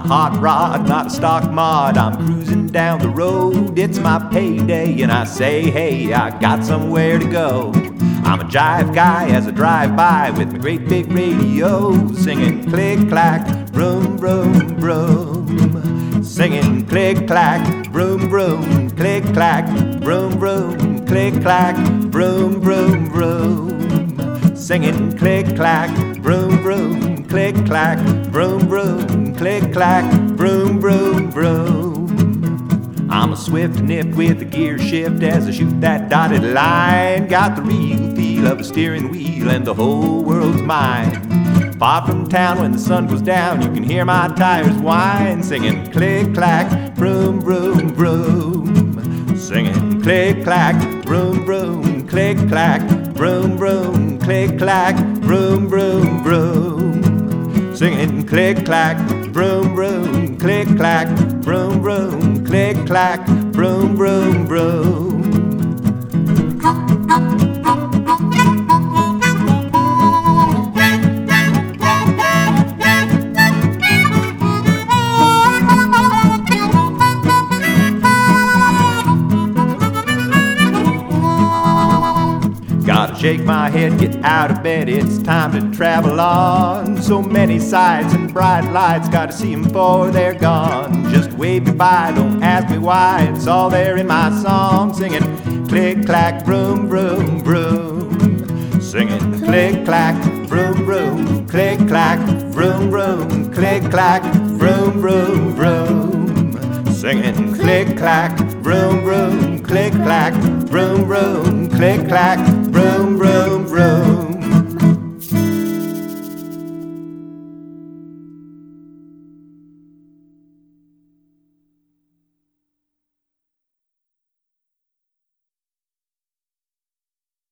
hot rod, not a stock mod. I'm cruising down the road, it's my payday, and I say, hey, I got somewhere to go. I'm a jive guy as I drive by with my great big radio, singing click-clack, broom, broom, broom. Singing click-clack, broom, broom, click-clack, broom, broom, click-clack, broom, broom, broom. Singing click-clack, broom, broom, click-clack, broom, broom, click-clack, broom, broom, broom. I'm a swift nip with the gear shift as I shoot that dotted line. Got the real feel of a steering wheel and the whole world's mine. Far from town when the sun goes down, you can hear my tires whine. Singing click-clack, broom, broom, broom. Singing click-clack, broom, broom, click-clack, broom, broom, click-clack, broom, broom, broom. Singing click-clack, broom, broom, click-clack, broom, broom, click-clack, broom, broom, broom. Gotta shake my head, get out of bed, it's time to travel on. So many sights and bright lights, gotta see them before they're gone. Just wave me by, don't ask me why, it's all there in my song. Singing click-clack, broom, broom, broom. Singing click-clack, broom, broom, click-clack, broom, broom, click-clack, broom, broom, broom. Singing click-clack, broom, broom, click-clack, broom, broom, click-clack, broom, broom, broom.